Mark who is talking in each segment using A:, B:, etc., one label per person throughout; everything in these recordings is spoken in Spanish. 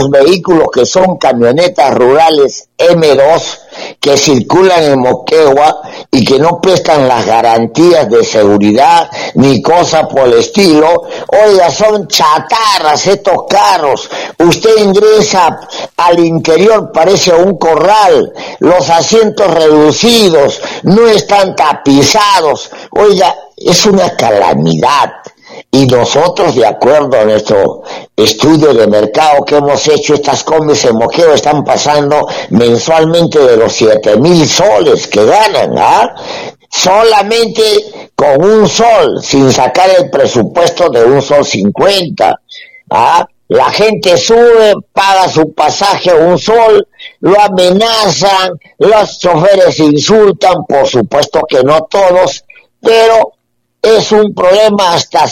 A: los vehículos que son camionetas rurales M2 que circulan en Moquegua y que no prestan las garantías de seguridad ni cosa por el estilo. Oiga, son chatarras estos carros. Usted ingresa al interior, parece un corral, los asientos reducidos, no están tapizados. Oiga, es una calamidad. Y nosotros, de acuerdo a nuestro estudio de mercado que hemos hecho, estas combis en Moquegua están pasando mensualmente de los 7,000 soles que ganan, solamente con un sol, sin sacar el presupuesto de un sol 50, La gente sube, paga su pasaje un sol, lo amenazan, los choferes insultan, por supuesto que no todos, pero es un problema hasta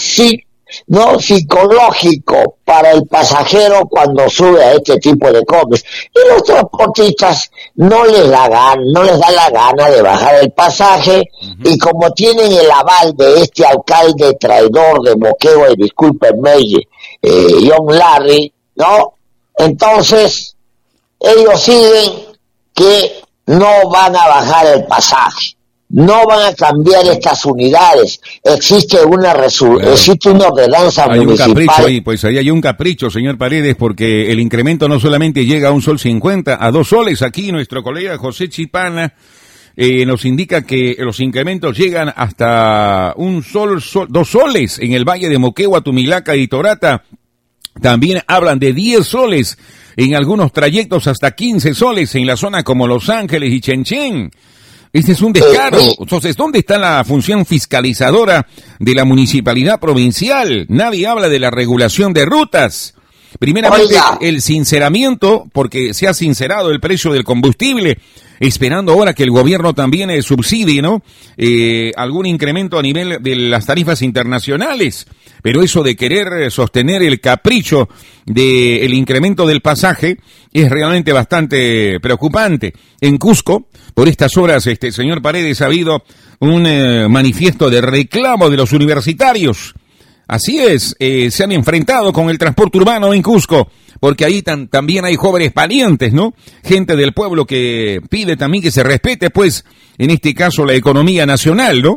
A: psicológico para el pasajero cuando sube a este tipo de combis. Y los transportistas no les da la gana de bajar el pasaje, y como tienen el aval de este alcalde traidor de Moquegua, y discúlpenme, John Larry, ¿no? Entonces, ellos siguen que no van a bajar el pasaje. No van a cambiar estas unidades. Existe una ordenanza
B: hay
A: municipal.
B: Un capricho ahí, pues ahí hay un capricho, señor Paredes, porque el incremento no solamente llega a un sol 50, a 2 soles. Aquí nuestro colega José Chipana nos indica que los incrementos llegan hasta 2 soles en el Valle de Moquegua, Tumilaca y Torata. También hablan de 10 soles en algunos trayectos, hasta 15 soles en la zona como Los Ángeles y Chenchen. Este es un descaro. Entonces, ¿dónde está la función fiscalizadora de la municipalidad provincial? Nadie habla de la regulación de rutas. Primeramente, el sinceramiento, porque se ha sincerado el precio del combustible, esperando ahora que el gobierno también subsidie, ¿no? Algún incremento a nivel de las tarifas internacionales. Pero eso de querer sostener el capricho del incremento del pasaje es realmente bastante preocupante. En Cusco, por estas horas, señor Paredes, ha habido un manifiesto de reclamo de los universitarios. Así es, se han enfrentado con el transporte urbano en Cusco, porque ahí también hay jóvenes parientes, ¿no? Gente del pueblo que pide también que se respete, pues, en este caso, la economía nacional, ¿no?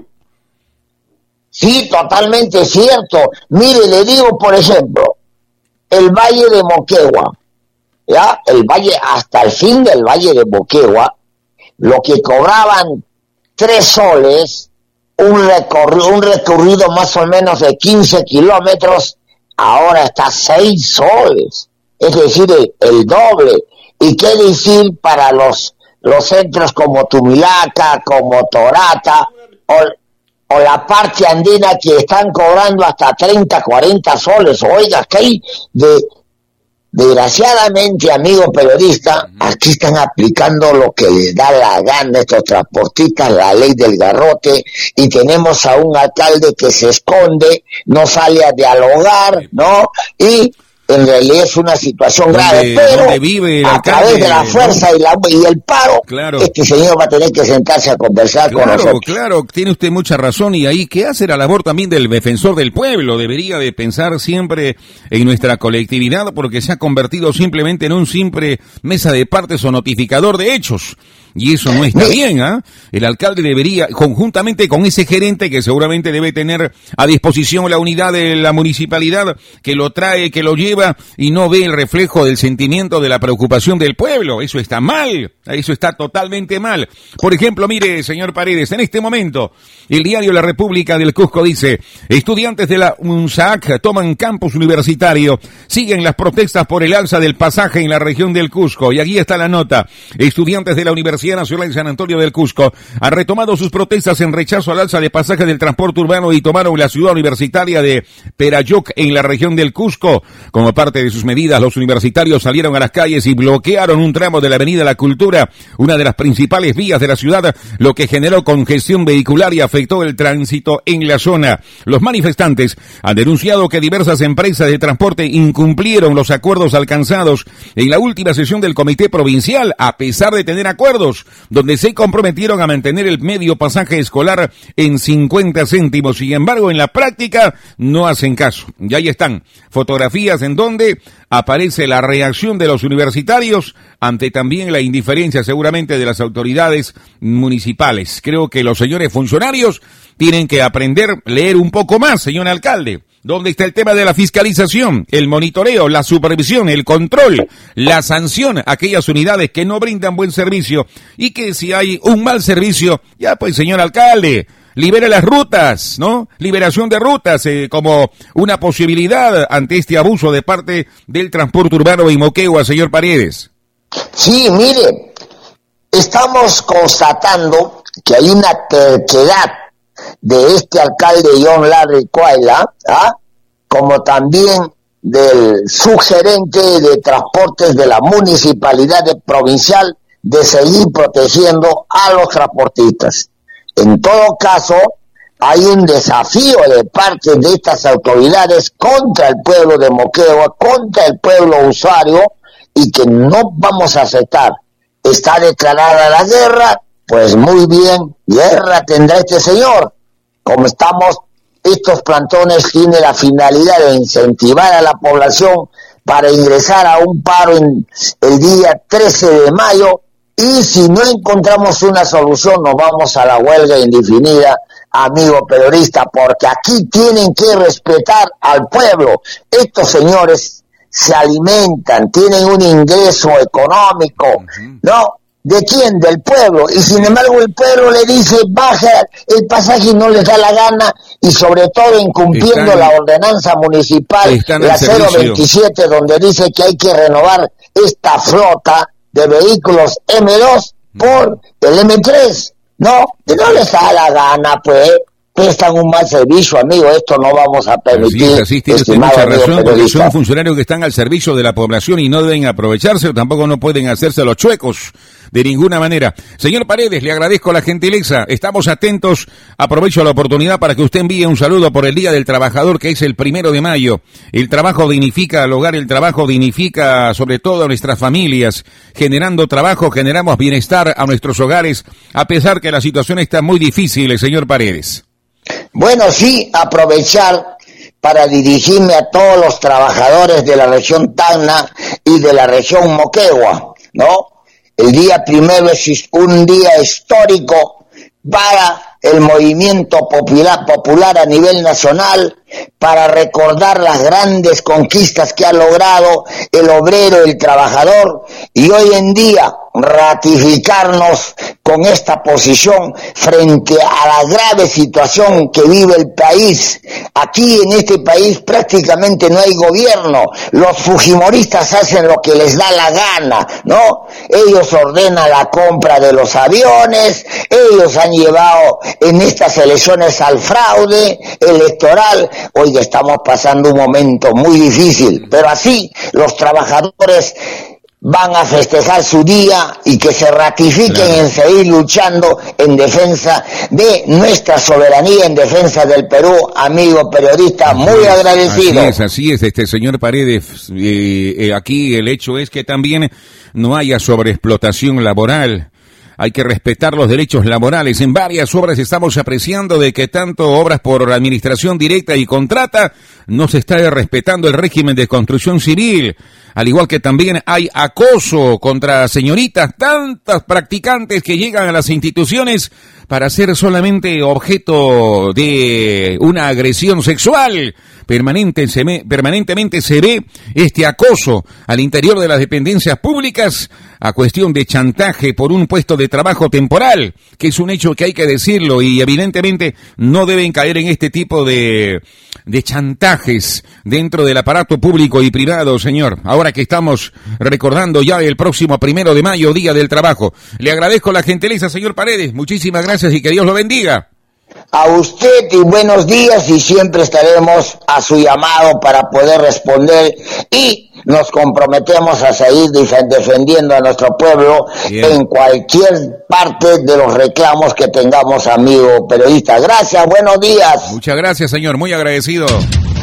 A: Sí, totalmente cierto. Mire, le digo, por ejemplo, el Valle de Moquegua, el valle, hasta el fin del Valle de Moquegua, lo que cobraban 3 soles, un recorrido más o menos de 15 kilómetros, ahora está 6 soles, es decir, el doble. ¿Y qué decir para los centros como Tumilaca, como Torata, o la parte andina, que están cobrando hasta 30, 40 soles? Oiga, que hay desgraciadamente, amigo periodista, aquí están aplicando lo que les da la gana estos transportistas, la ley del garrote, y tenemos a un alcalde que se esconde, no sale a dialogar, ¿no? Y en realidad es una situación grave, pero a través de la fuerza y el paro,
B: claro,
A: este señor va a tener que sentarse a conversar con nosotros.
B: Claro, tiene usted mucha razón, y ahí, ¿qué hace la labor también del defensor del pueblo? Debería de pensar siempre en nuestra colectividad, porque se ha convertido simplemente en un simple mesa de partes o notificador de hechos. Y eso no está bien, ¿ah? El alcalde debería, conjuntamente con ese gerente que seguramente debe tener a disposición la unidad de la municipalidad, que lo trae, que lo lleva, y no ve el reflejo del sentimiento de la preocupación del pueblo. Eso está mal, eso está totalmente mal. Por ejemplo, mire, señor Paredes, en este momento, el diario La República del Cusco dice: estudiantes de la UNSAC toman campus universitario, siguen las protestas por el alza del pasaje en la región del Cusco. Y aquí está la nota: estudiantes de la Universidad Nacional de San Antonio del Cusco han retomado sus protestas en rechazo al alza de pasaje del transporte urbano y tomaron la ciudad universitaria de Perayoc en la región del Cusco. Como parte de sus medidas, los universitarios salieron a las calles y bloquearon un tramo de la Avenida La Cultura, una de las principales vías de la ciudad, lo que generó congestión vehicular y afectó el tránsito en la zona. Los manifestantes han denunciado que diversas empresas de transporte incumplieron los acuerdos alcanzados en la última sesión del Comité Provincial, a pesar de tener acuerdos. Universitarios, donde se comprometieron a mantener el medio pasaje escolar en 50 céntimos. Sin embargo, en la práctica no hacen caso. Y ahí están fotografías en donde aparece la reacción de los universitarios ante también la indiferencia seguramente de las autoridades municipales. Creo que los señores funcionarios tienen que aprender a leer un poco más, señor alcalde. ¿Dónde está el tema de la fiscalización, el monitoreo, la supervisión, el control, la sanción a aquellas unidades que no brindan buen servicio? Y que si hay un mal servicio, ya pues, señor alcalde, libere las rutas, ¿no? Liberación de rutas como una posibilidad ante este abuso de parte del transporte urbano en Moquegua, señor Paredes.
A: Sí, mire, estamos constatando que hay una terquedad de este alcalde John Larry Cuayla, como también del subgerente de transportes de la municipalidad provincial, de seguir protegiendo a los transportistas. En todo caso, hay un desafío de parte de estas autoridades contra el pueblo de Moquegua, contra el pueblo usuario, y que no vamos a aceptar. Está declarada la guerra, pues muy bien, guerra tendrá este señor. Como estamos, estos plantones tienen la finalidad de incentivar a la población para ingresar a un paro el día 13 de mayo, y si no encontramos una solución nos vamos a la huelga indefinida, amigo periodista, porque aquí tienen que respetar al pueblo. Estos señores se alimentan, tienen un ingreso económico, ¿no? ¿De quién? Del pueblo. Y sin embargo el pueblo le dice, baja el pasaje y no les da la gana, y sobre todo incumpliendo la ordenanza municipal, la 027, donde dice que hay que renovar esta flota de vehículos M2 por el M3, ¿no? Que no les da la gana, pues, prestan un mal servicio, amigo, esto no vamos a permitir.
B: Así tiene usted mucha razón, porque son funcionarios que están al servicio de la población y no deben aprovecharse, o tampoco no pueden hacerse los chuecos de ninguna manera. Señor Paredes, le agradezco la gentileza, estamos atentos, aprovecho la oportunidad para que usted envíe un saludo por el Día del Trabajador, que es el 1 de mayo. El trabajo dignifica al hogar, el trabajo dignifica sobre todo a nuestras familias. Generando trabajo, generamos bienestar a nuestros hogares, a pesar que la situación está muy difícil, señor Paredes.
A: Bueno, sí, aprovechar para dirigirme a todos los trabajadores de la región Tacna y de la región Moquegua, ¿no? El día 1 es un día histórico para el movimiento popular a nivel nacional, para recordar las grandes conquistas que ha logrado el obrero, el trabajador, y hoy en día ratificarnos con esta posición frente a la grave situación que vive el país. Aquí en este país prácticamente no hay gobierno, los fujimoristas hacen lo que les da la gana, ¿no? Ellos ordenan la compra de los aviones, ellos han llevado en estas elecciones al fraude electoral. Hoy estamos pasando un momento muy difícil, pero así los trabajadores van a festejar su día y que se ratifiquen en seguir luchando en defensa de nuestra soberanía, en defensa del Perú, amigo periodista, muy agradecido.
B: Así es, señor Paredes, aquí el hecho es que también no haya sobreexplotación laboral. Hay que respetar los derechos laborales. En varias obras estamos apreciando de que tanto obras por administración directa y contrata no se está respetando el régimen de construcción civil. Al igual que también hay acoso contra señoritas, tantas practicantes que llegan a las instituciones para ser solamente objeto de una agresión sexual. Permanentemente se ve este acoso al interior de las dependencias públicas a cuestión de chantaje por un puesto de trabajo temporal, que es un hecho que hay que decirlo, y evidentemente no deben caer en este tipo de chantajes dentro del aparato público y privado, señor. Ahora que estamos recordando ya el próximo 1 de mayo, Día del Trabajo. Le agradezco la gentileza, señor Paredes. Muchísimas gracias y que Dios lo bendiga.
A: A usted y buenos días, y siempre estaremos a su llamado para poder responder, y nos comprometemos a seguir defendiendo a nuestro pueblo en cualquier parte de los reclamos que tengamos, amigo periodista. Gracias, buenos días.
B: Muchas gracias, señor, muy agradecido.